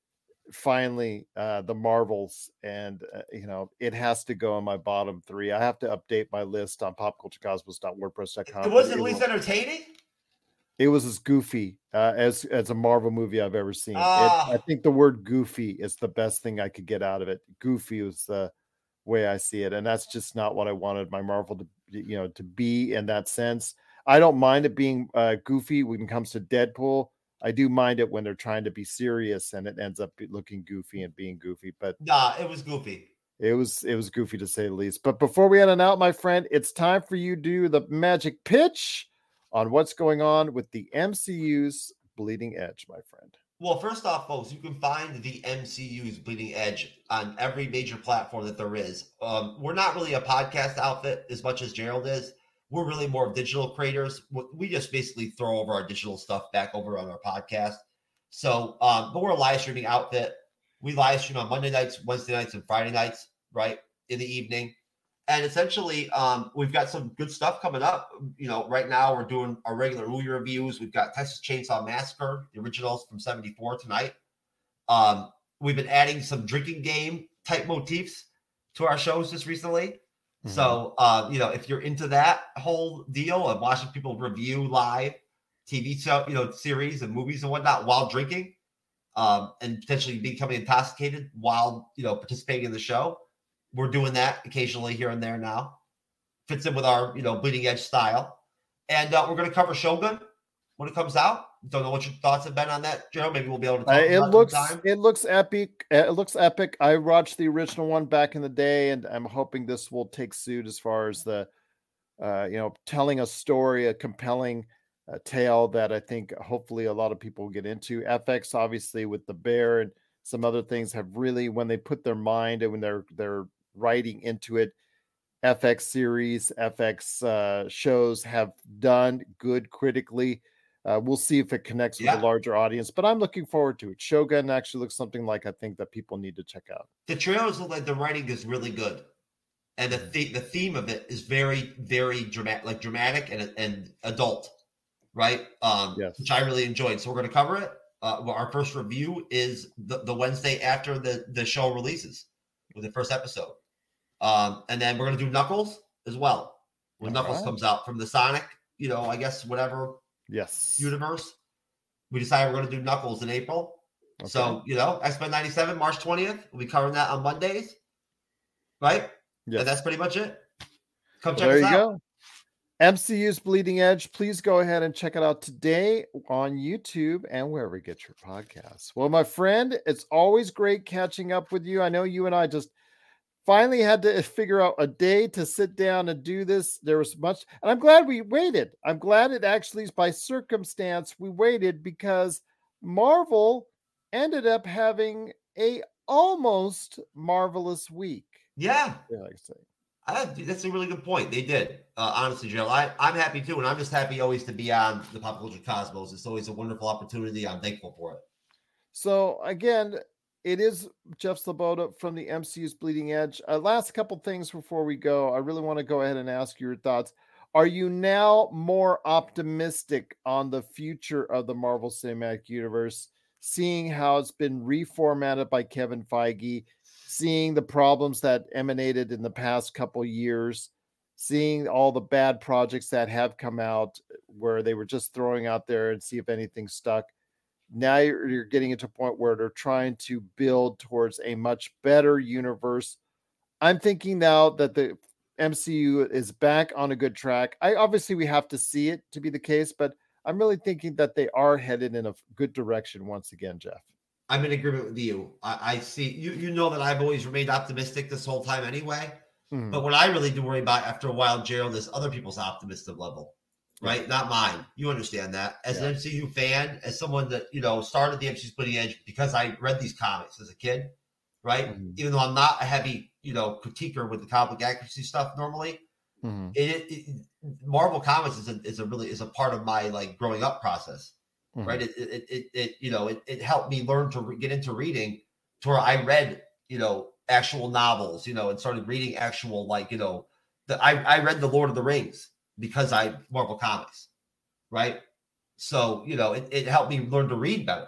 finally the Marvels, and it has to go in my bottom 3. I have to update my list on popculturecosmos.wordpress.com. It wasn't at least entertaining. It was as goofy as a Marvel movie I've ever seen. I think the word goofy is the best thing I could get out of it. Goofy was the way I see it, and that's just not what I wanted my Marvel to be in that sense. I don't mind it being goofy when it comes to Deadpool. I do mind it when they're trying to be serious and it ends up looking goofy and being goofy. But it was goofy. It was goofy to say the least. But before we head on out, my friend, it's time for you to do the magic pitch on what's going on with the MCU's Bleeding Edge, my friend. Well, first off, folks, you can find the MCU's Bleeding Edge on every major platform that there is. We're not really a podcast outfit as much as Gerald is. We're really more of digital creators. We just basically throw over our digital stuff back over on our podcast. So, but we're a live streaming outfit. We live stream on Monday nights, Wednesday nights, and Friday nights, right, in the evening. And essentially, we've got some good stuff coming up. Right now we're doing our regular movie reviews. We've got Texas Chainsaw Massacre, the originals from '74 tonight. We've been adding some drinking game type motifs to our shows just recently. Mm-hmm. So, if you're into that whole deal of watching people review live TV show, series and movies and whatnot while drinking, and potentially becoming intoxicated while, participating in the show, we're doing that occasionally here and there now. Fits in with our, Bleeding Edge style. And we're going to cover Shogun when it comes out. Don't know what your thoughts have been on that, Joe. Maybe we'll be able to talk about it looks epic. It looks epic. I watched the original one back in the day, and I'm hoping this will take suit as far as the, telling a story, a compelling tale that I think hopefully a lot of people will get into. FX, obviously, with the bear and some other things, have really, when they put their mind and when they're writing into it, FX series, FX shows have done good critically. We'll see if it connects with a larger audience, but I'm looking forward to it. Shogun actually looks something like I think that people need to check out. The trailers look like the writing is really good, and the theme of it is very, very dramatic and adult, right? Yes. Which I really enjoyed. So we're going to cover it. Our first review is the Wednesday after the show releases with the first episode, and then we're going to do Knuckles as well when Knuckles comes out from the Sonic, I guess whatever. Yes. Universe. We decided we're going to do Knuckles in April. Okay. So, X-Men 97, March 20th. We'll be covering that on Mondays. Right? Yes. And that's pretty much it. Come check us out. There you go. MCU's Bleeding Edge. Please go ahead and check it out today on YouTube and wherever you get your podcasts. Well, my friend, it's always great catching up with you. I know you and I just finally had to figure out a day to sit down and do this. There was much, and I'm glad we waited. I'm glad it actually is by circumstance we waited, because Marvel ended up having a almost marvelous week. Yeah. Like I say. That's a really good point. They did. Honestly, Jill, I'm happy too. And I'm just happy always to be on the Pop Culture Cosmos. It's always a wonderful opportunity. I'm thankful for it. So again, it is Jeff Sloboda from the MCU's Bleeding Edge. Last couple things before we go. I really want to go ahead and ask your thoughts. Are you now more optimistic on the future of the Marvel Cinematic Universe, seeing how it's been reformatted by Kevin Feige, seeing the problems that emanated in the past couple years, seeing all the bad projects that have come out where they were just throwing out there and see if anything stuck? Now you're getting into a point where they're trying to build towards a much better universe. I'm thinking now that the MCU is back on a good track. Obviously we have to see it to be the case, but I'm really thinking that they are headed in a good direction once again, Jeff. I'm in agreement with you. I see you know that I've always remained optimistic this whole time anyway. Mm-hmm. But what I really do worry about after a while, Gerald, is other people's optimistic level. right? Not mine. You understand that. As an MCU fan, as someone that, started the MCU Splitting Edge because I read these comics as a kid, right? Mm-hmm. Even though I'm not a heavy, critiquer with the comic accuracy stuff normally, Marvel Comics is a part of my like growing up process, right? It helped me learn to get into reading to where I read, actual novels, and started reading actual I read the Lord of the Rings because I Marvel Comics, right? So it helped me learn to read better.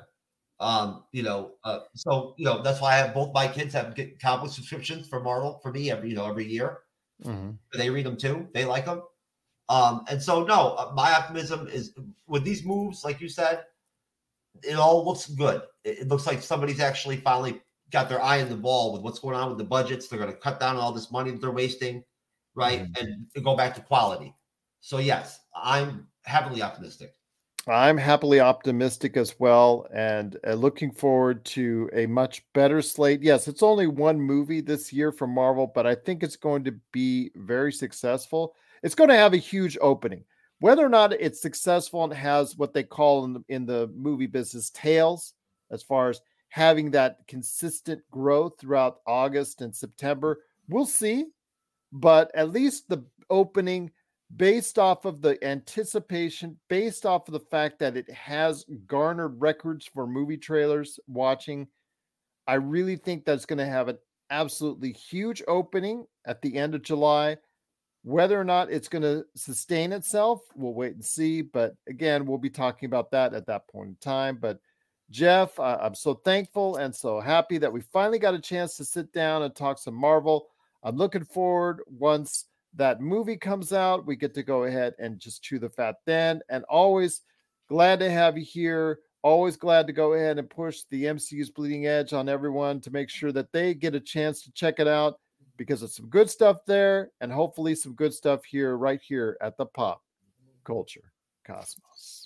So that's why I have both my kids get comic subscriptions for Marvel for me every year. They read them too. They like them. And so my optimism is with these moves, like you said, it all looks good. It looks like somebody's actually finally got their eye on the ball with what's going on with the budgets. They're going to cut down all this money that they're wasting, right? And go back to quality. So yes, I'm heavily optimistic. I'm happily optimistic as well, and looking forward to a much better slate. Yes, it's only one movie this year from Marvel, but I think it's going to be very successful. It's going to have a huge opening. Whether or not it's successful and has what they call in the movie business tails, as far as having that consistent growth throughout August and September, we'll see. But at least the opening, based off of the anticipation, based off of the fact that it has garnered records for movie trailers watching, I really think that's going to have an absolutely huge opening at the end of July. Whether or not it's going to sustain itself, we'll wait and see. But again, we'll be talking about that at that point in time. But Jeff, I'm so thankful and so happy that we finally got a chance to sit down and talk some Marvel. I'm looking forward once that movie comes out, we get to go ahead and just chew the fat then. And always glad to have you here. Always glad to go ahead and push the MCU's Bleeding Edge on everyone to make sure that they get a chance to check it out, because it's some good stuff there and hopefully some good stuff right here at the Pop Culture Cosmos.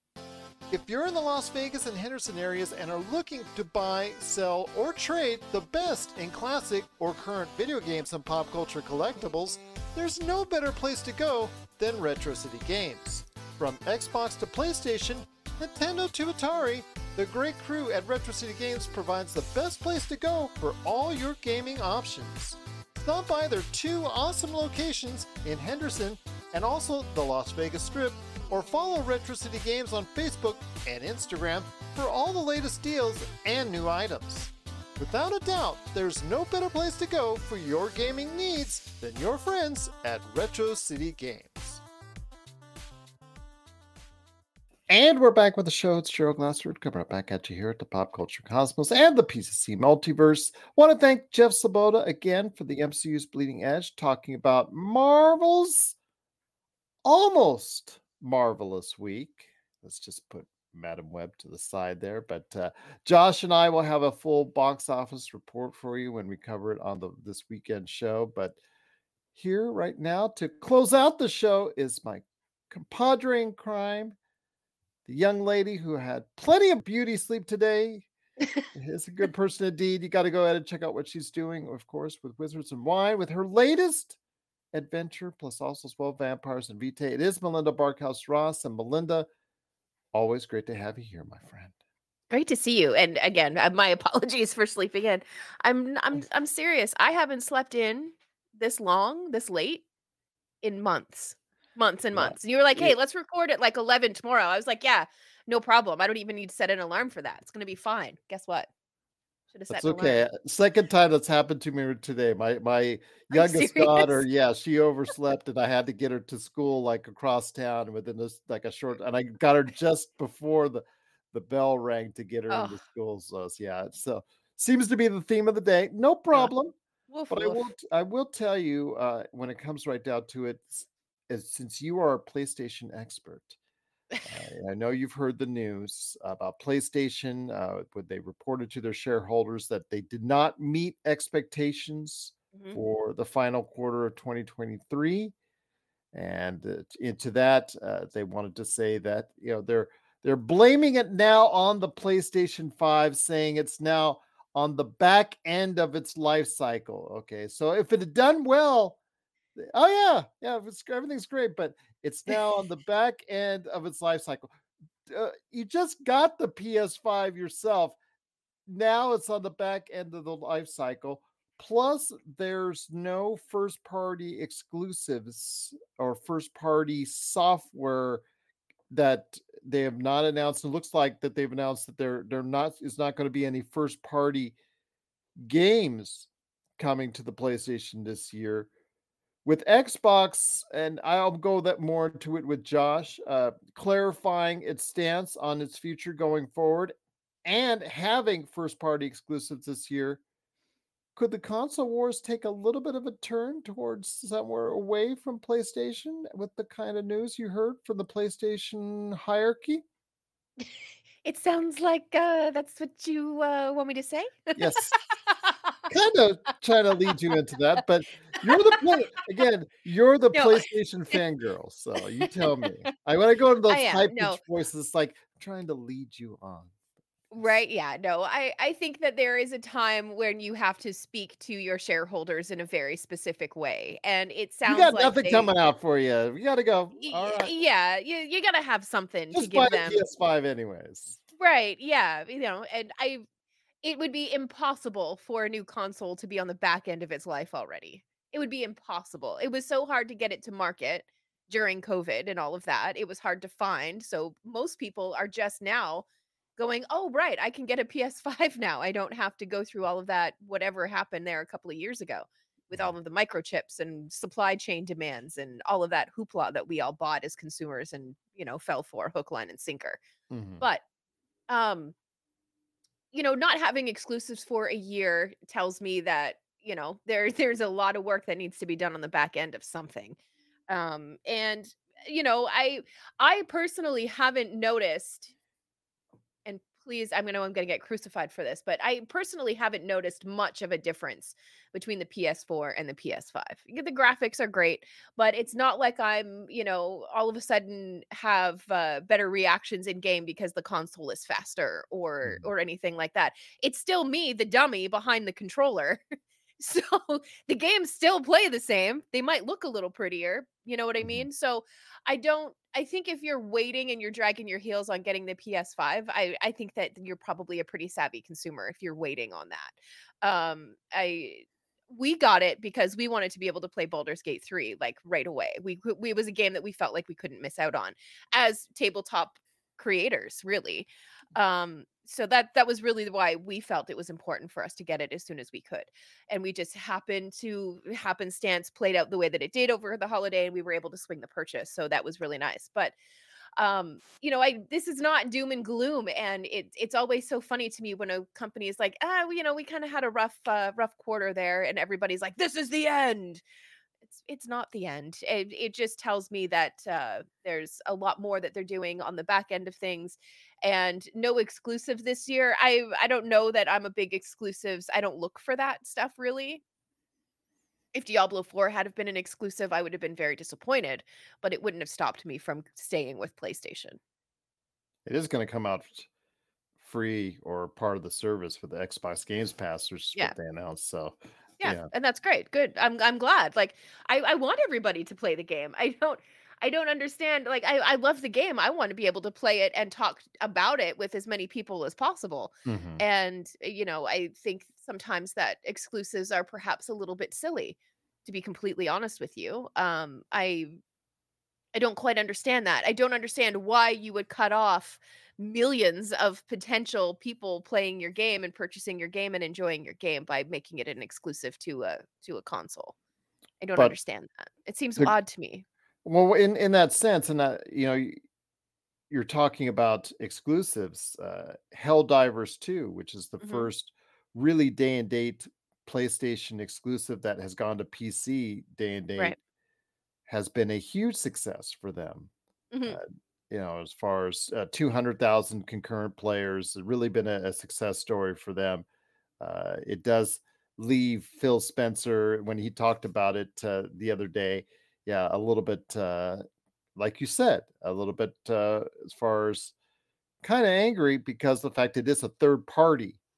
If you're in the Las Vegas and Henderson areas and are looking to buy, sell, or trade the best in classic or current video games and pop culture collectibles, there's no better place to go than Retro City Games. From Xbox to PlayStation, Nintendo to Atari, the great crew at Retro City Games provides the best place to go for all your gaming options. Stop by their two awesome locations in Henderson and also the Las Vegas Strip, or follow Retro City Games on Facebook and Instagram for all the latest deals and new items. Without a doubt, there's no better place to go for your gaming needs than your friends at Retro City Games. And we're back with the show. It's Gerald Glassford coming right back at you here at the Pop Culture Cosmos and the PCC Multiverse. Want to thank Jeff Sloboda again for the MCU's Bleeding Edge, talking about Marvel's almost marvelous week. Let's just put Madam Web to the side there. But Josh and I will have a full box office report for you when we cover it on this weekend show. But here right now to close out the show is my compadre in crime, the young lady who had plenty of beauty sleep today. Is a good person indeed. You got to go ahead and check out what she's doing, of course, with Wizards and Wine, with her latest adventure, plus also as well Vampires and Vitae. It is Melinda Barkhouse Ross. And Melinda, always great to have you here, my friend. Great to see you. And again, my apologies for sleeping in. I'm serious. I haven't slept in this late in months and months. And you were like, hey, let's record at like 11 tomorrow. I was like, yeah, no problem. I don't even need to set an alarm for that. It's going to be fine. Guess what? Should have set an okay. alarm. Second time that's happened to me today. My youngest daughter, she overslept and I had to get her to school like across town within this like a short, and I got her just before the bell rang to get her into school. So so seems to be the theme of the day. No problem. But I will tell you when it comes right down to it, since you are a PlayStation expert, I know you've heard the news about PlayStation when they reported to their shareholders that they did not meet expectations for the final quarter of 2023, and into that they wanted to say that they're blaming it now on the PlayStation 5, saying it's now on the back end of its life cycle. Okay, so if it had done well Oh yeah, everything's great, but it's now on the back end of its life cycle. You just got the PS5 yourself. Now it's on the back end of the life cycle. Plus, there's no first party exclusives or first party software that they have not announced. It looks like that they've announced that they're not is not going to be any first party games coming to the PlayStation this year. With Xbox, and I'll go that more into it with Josh, clarifying its stance on its future going forward and having first party exclusives this year. Could the console wars take a little bit of a turn towards somewhere away from PlayStation with the kind of news you heard from the PlayStation hierarchy? It sounds like that's what you want me to say. Yes. Kind of trying to lead you into that, but you're the No. PlayStation fangirl, so you tell me. I want to go into those I am, high no. pitched voices, like I'm trying to lead you on. Right. Yeah. No, I think that there is a time when you have to speak to your shareholders in a very specific way. And it You sounds got like nothing coming out for you. You got to go. All right, yeah, you gotta have something to just buy give a them. PS5 anyways. Right. Yeah. And it would be impossible for a new console to be on the back end of its life already. It would be impossible. It was so hard to get it to market during COVID and all of that. It was hard to find. So most people are just now going, oh, right, I can get a PS5 now. I don't have to go through all of that, whatever happened there a couple of years ago with all of the microchips and supply chain demands and all of that hoopla that we all bought as consumers and, fell for hook, line, and sinker. Mhm. But, not having exclusives for a year tells me that, there's a lot of work that needs to be done on the back end of something. And, I personally haven't noticed, and please, I'm going to get crucified for this, but I personally haven't noticed much of a difference between the PS4 and the PS5. The graphics are great, but it's not like I'm, all of a sudden have better reactions in game because the console is faster or anything like that. It's still me, the dummy behind the controller. So the games still play the same. They might look a little prettier. You know what I mean? So I think if you're waiting and you're dragging your heels on getting the PS5, I think that you're probably a pretty savvy consumer if you're waiting on that. We got it because we wanted to be able to play Baldur's Gate 3 like right away. We was a game that we felt like we couldn't miss out on as tabletop creators, really. So that was really why we felt it was important for us to get it as soon as we could. And we just happenstance played out the way that it did over the holiday, and we were able to swing the purchase. So that was really nice. But this is not doom and gloom, and it's always so funny to me when a company is like, we kind of had a rough quarter there, and everybody's like, this is the end. It's not the end. It just tells me that there's a lot more that they're doing on the back end of things, and no exclusive this year. I don't know that I'm a big exclusives. I don't look for that stuff really. If Diablo 4 had have been an exclusive, I would have been very disappointed, but it wouldn't have stopped me from staying with PlayStation. It is going to come out free or part of the service with the Xbox Games Pass, which is what they announced. So yeah, and that's great. Good. I'm glad. Like I want everybody to play the game. I don't understand. Like I love the game. I want to be able to play it and talk about it with as many people as possible. Mhm. And I think sometimes that exclusives are perhaps a little bit silly, to be completely honest with you. I don't quite understand that. I don't understand why you would cut off millions of potential people playing your game and purchasing your game and enjoying your game by making it an exclusive to a console. I don't But understand that. It seems the odd to me. well, in that sense, and that you're talking about exclusives, Helldivers 2, which is the Mhm. first really day and date PlayStation exclusive that has gone to PC day and date, Right. has been a huge success for them. Mhm. As far as 200,000 concurrent players, it's really been a success story for them. It does leave Phil Spencer when he talked about it the other day. Yeah, a little bit, like you said, a little bit as far as kind of angry because the fact it is a third party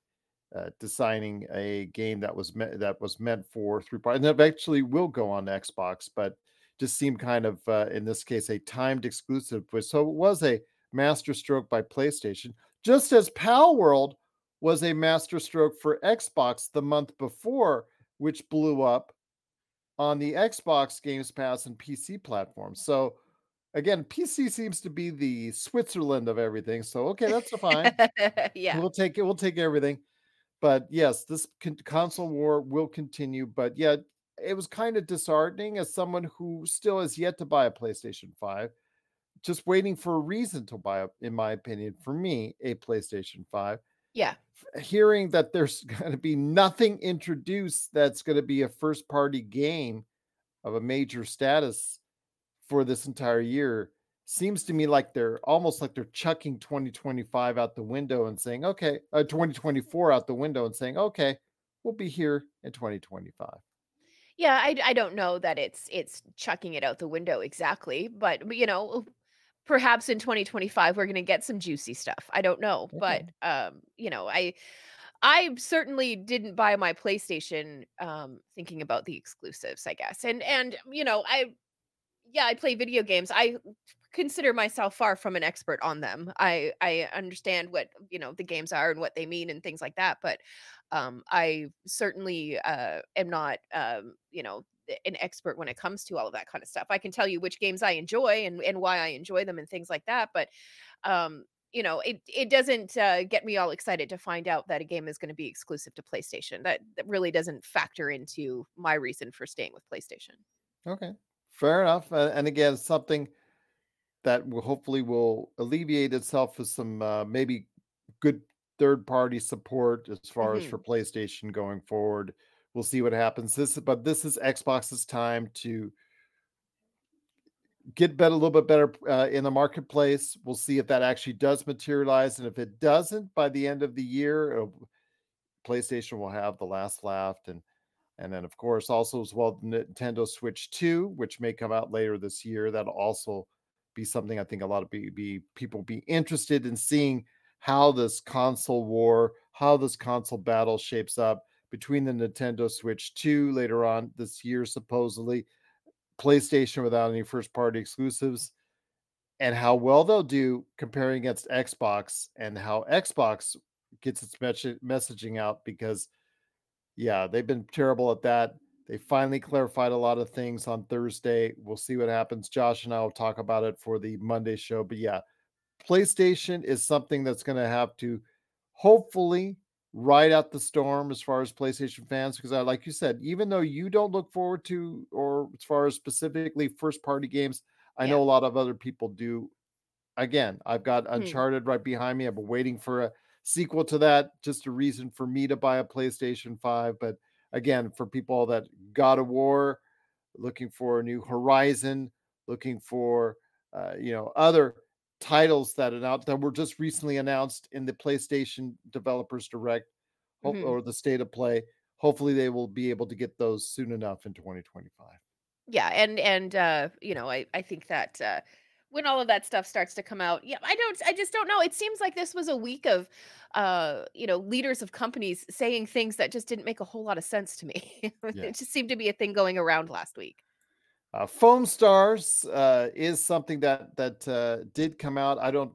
designing a game that was meant for 3 party, and eventually will go on Xbox, but just seemed kind of in this case a timed exclusive. So it was a masterstroke by PlayStation, just as Pal World was a masterstroke for Xbox the month before, which blew up on the Xbox Games Pass and PC platforms. So again, PC seems to be the Switzerland of everything. So okay, that's fine. Yeah. We'll take it. We'll take everything. But yes, this console war will continue. But yeah, it was kind of disheartening as someone who still has yet to buy a PlayStation 5, just waiting for a reason to buy, in my opinion, for me, a PlayStation 5. Yeah. Hearing that there's going to be nothing introduced that's going to be a first party game of a major status for this entire year seems to me like they're almost like they're chucking 2025 out the window and saying, okay, 2024 out the window and saying, okay, we'll be here in 2025. Yeah, I don't know that it's chucking it out the window exactly, but perhaps in 2025 we're going to get some juicy stuff. I don't know, but I certainly didn't buy my PlayStation thinking about the exclusives, I guess. And I play video games. I consider myself far from an expert on them. I understand what, the games are and what they mean and things like that, but I certainly am not an expert when it comes to all of that kind of stuff. I can tell you which games I enjoy and why I enjoy them and things like that, but it doesn't get me all excited to find out that a game is going to be exclusive to PlayStation. That really doesn't factor into my reason for staying with PlayStation. Okay, fair enough. And again, something that will hopefully will alleviate itself with some maybe good third party support as far as for PlayStation going forward. We'll see what happens. This is Xbox's time to get a little bit better in the marketplace. We'll see if that actually does materialize, and if it doesn't, by the end of the year, PlayStation will have the last laugh, and then of course also as well Nintendo Switch 2, which may come out later this year. That'll also be something I think a lot of people be interested in seeing how this console war, how this console battle shapes up between the Nintendo Switch 2 later on this year, supposedly, PlayStation without any first party exclusives, and how well they'll do comparing against Xbox, and how Xbox gets its messaging out, because yeah, they've been terrible at that. They finally clarified a lot of things on Thursday. We'll see what happens. Josh and I will talk about it for the Monday show. But yeah, PlayStation is something that's going to have to hopefully ride out the storm as far as PlayStation fans, because like you said, even though you don't look forward to, or as far as specifically first party games, I know a lot of other people do. Again, I've got Uncharted right behind me. I've been waiting for a sequel to that, just a reason for me to buy a PlayStation 5. But again, for people that God of War, looking for a new Horizon, looking for other titles that were just recently announced in the PlayStation Developers Direct or the State of Play. Hopefully they will be able to get those soon enough in 2025. Yeah, and I think that when all of that stuff starts to come out, I just don't know. It seems like this was a week of leaders of companies saying things that just didn't make a whole lot of sense to me. It just seemed to be a thing going around last week. Foam Stars is something that did come out.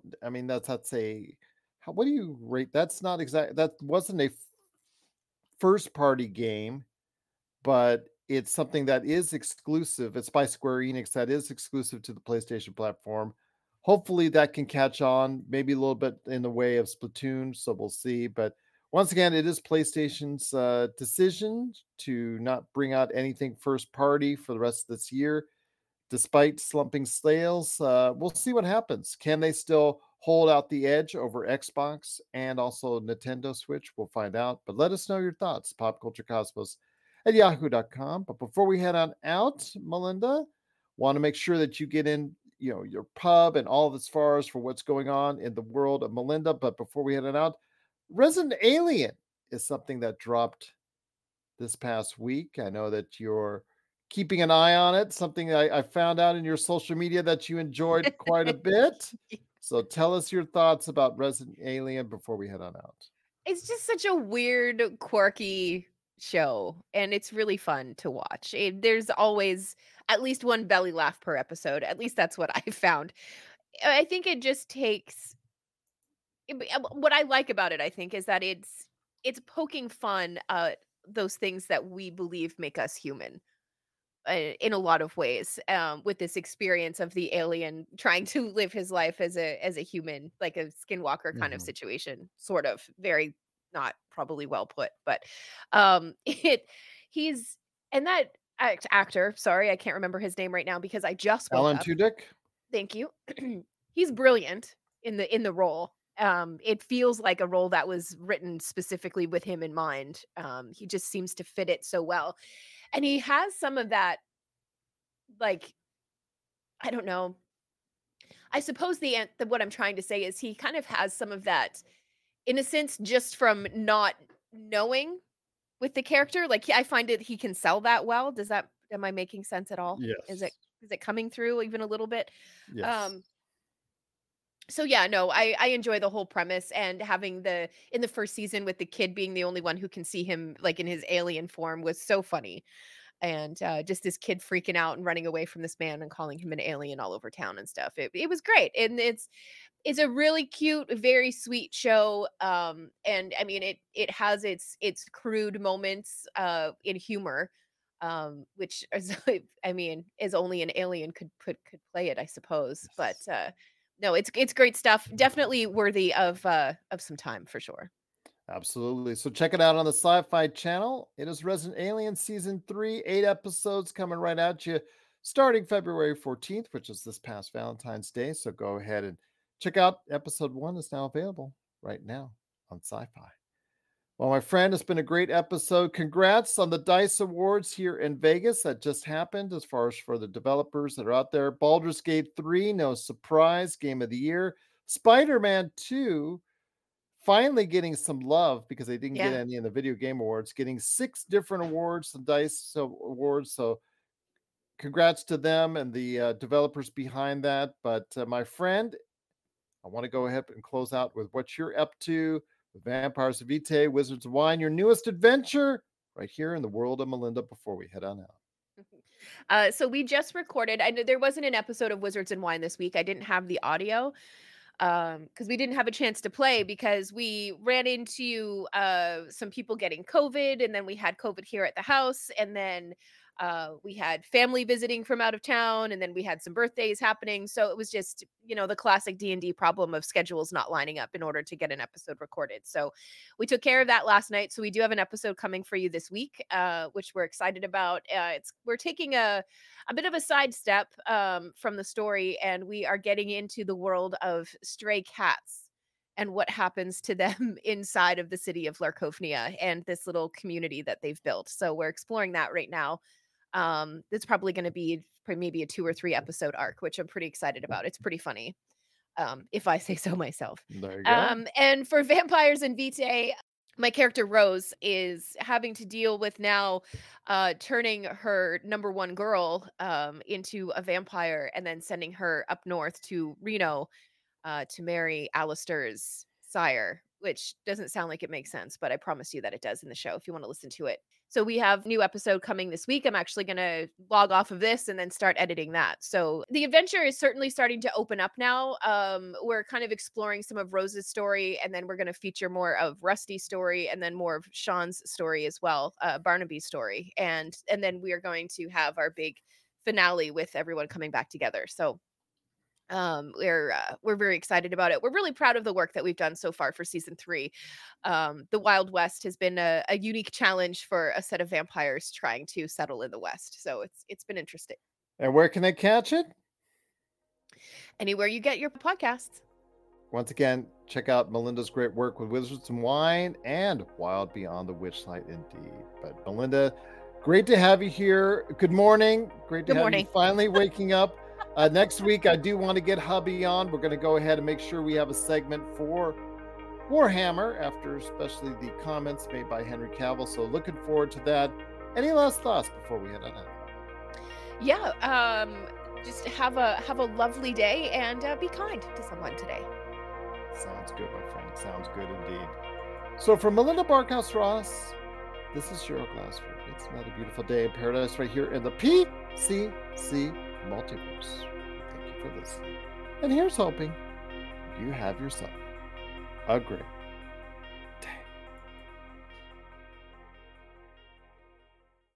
What do you rate? That's not exact. That wasn't a first party game, but it's something that is exclusive. It's by Square Enix, that is exclusive to the PlayStation platform. Hopefully that can catch on, maybe a little bit in the way of Splatoon. So we'll see. But once again, it is PlayStation's decision to not bring out anything first party for the rest of this year, despite slumping sales. We'll see what happens. Can they still hold out the edge over Xbox and also Nintendo Switch? We'll find out. But let us know your thoughts. popculturecosmos@yahoo.com. But before we head on out, Melinda, want to make sure that you get in, your pub and all as far as for what's going on in the world of Melinda. But before we head on out, Resident Alien is something that dropped this past week. I know that you're keeping an eye on it. Something I found out in your social media that you enjoyed quite a bit. So tell us your thoughts about Resident Alien before we head on out. it's just such a weird, quirky show, and it's really fun to watch. There's always at least one belly laugh per episode. At least that's what I found. I think it just takes what I like about it, I think, is that it's poking fun at those things that we believe make us human in a lot of ways. With this experience of the alien trying to live his life as a human, like a skinwalker kind of situation, sort of very not probably well put, but he's and that actor. Sorry, I can't remember his name right now because I just woke Alan up. Tudyk. Thank you. He's brilliant in the role. It feels like a role that was written specifically with him in mind. He just seems to fit it so well. And he has some of that, like, I don't know. I suppose what I'm trying to say is he kind of has some of that innocence just from not knowing with the character. Like, I find it he can sell that well. Am I making sense at all? Yes. Is it coming through even a little bit? Yes. So yeah, no, I enjoy the whole premise, and having in the first season with the kid being the only one who can see him like in his alien form was so funny. And just this kid freaking out and running away from this man and calling him an alien all over town and stuff. It was great. And it's a really cute, very sweet show. And I mean it has its crude moments in humor. Which is, I mean, is only an alien could play it, I suppose. But no, it's great stuff. Definitely worthy of some time for sure. Absolutely. So check it out on the Sci-Fi Channel. It is Resident Alien Season 3, 8 episodes coming right at you starting February 14th, which is this past Valentine's Day. So go ahead and check out episode 1 is now available right now on Sci-Fi. Well, my friend, it's been a great episode. Congrats on the DICE Awards here in Vegas that just happened as far as for the developers that are out there. Baldur's Gate 3, no surprise, Game of the Year. Spider-Man 2, finally getting some love because they didn't get any in the Video Game Awards, getting 6 different awards, some DICE awards. So congrats to them and the developers behind that. But my friend, I want to go ahead and close out with what you're up to. Vampires Vitae, Wizards of Wine, your newest adventure right here in the world of Melinda before we head on out. So we just recorded, I know there wasn't an episode of Wizards and Wine this week. I didn't have the audio because we didn't have a chance to play because we ran into some people getting COVID, and then we had COVID here at the house, and then we had family visiting from out of town, and then we had some birthdays happening. So it was just, the classic D&D problem of schedules not lining up in order to get an episode recorded. So we took care of that last night. So we do have an episode coming for you this week, which we're excited about. We're taking a bit of a sidestep from the story, and we are getting into the world of stray cats and what happens to them inside of the city of Larkovnia and this little community that they've built. So we're exploring that right now. It's probably going to be maybe a 2 or 3 episode arc, which I'm pretty excited about. It's pretty funny, if I say so myself. There you go. And for Vampires and Vitae, my character Rose is having to deal with now turning her number one girl into a vampire and then sending her up north to Reno to marry Alistair's sire, which doesn't sound like it makes sense, but I promise you that it does in the show if you want to listen to it. So we have new episode coming this week. I'm actually going to log off of this and then start editing that. So the adventure is certainly starting to open up now. We're kind of exploring some of Rose's story, and then we're going to feature more of Rusty's story, and then more of Sean's story as well, Barnaby's story. And then we are going to have our big finale with everyone coming back together. So we're very excited about it. We're really proud of the work that we've done so far for season 3. The Wild West has been a unique challenge for a set of vampires trying to settle in the West. So it's been interesting. And where can they catch it? Anywhere you get your podcasts. Once again, check out Melinda's great work with Wizards and Wine and Wild Beyond the Witchlight indeed. But Melinda, great to have you here. Good morning. Great to have you finally waking up. Next week, I do want to get hubby on. We're going to go ahead and make sure we have a segment for Warhammer after especially the comments made by Henry Cavill. So looking forward to that. Any last thoughts before we head on out? Yeah, just have a lovely day and be kind to someone today. Sounds good, my friend. Sounds good indeed. So from Melinda Barkhouse Ross, this is Gerald Glassford. It's another beautiful day in paradise right here in the PCC multiverse. Thank you for listening. And here's hoping you have yourself a great